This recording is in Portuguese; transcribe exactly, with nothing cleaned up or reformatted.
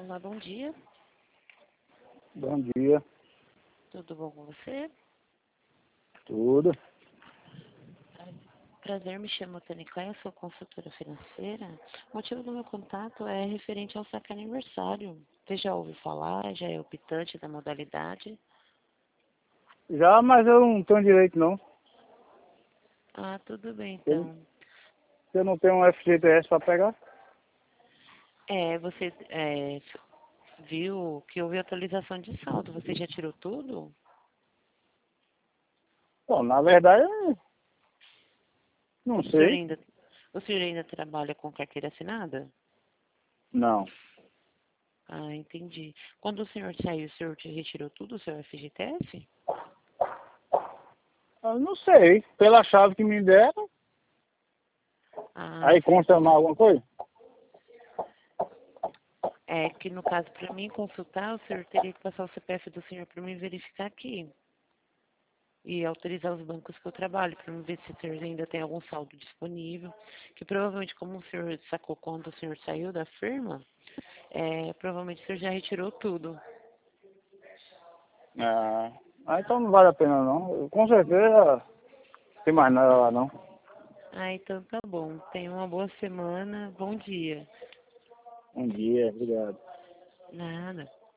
Olá, bom dia. Bom dia, Tudo bom com você? tudo. Prazer, me chamo Tânia Klein, sou consultora financeira. O motivo do meu contato é referente ao saque aniversário. Você já ouviu falar? Já é optante da modalidade? Já, mas eu não tenho direito não. Ah, tudo bem Eu, então. eu não tenho um F G T S para pegar. É, você é, viu que houve atualização de saldo. Você já tirou tudo? Bom, na verdade, não O senhor sei. ainda, o senhor ainda trabalha com carteira assinada? Não. Ah, entendi. Quando o senhor saiu, o senhor te retirou tudo, o seu F G T S? Eu não sei. Pela chave que me deram, Ah, aí sim. consta mais alguma coisa? É que no caso, para mim consultar, o senhor teria que passar o C P F do senhor para mim verificar aqui. E autorizar os bancos que eu trabalho, para mim ver se o senhor ainda tem algum saldo disponível. Que provavelmente, como o senhor sacou quando o senhor saiu da firma, é, provavelmente o senhor já retirou tudo. Ah, ah, então não vale a pena não. Eu, com certeza não tem mais nada lá não. Ah, então tá bom. Tenha uma boa semana. Bom dia. Um dia, obrigado. Nada.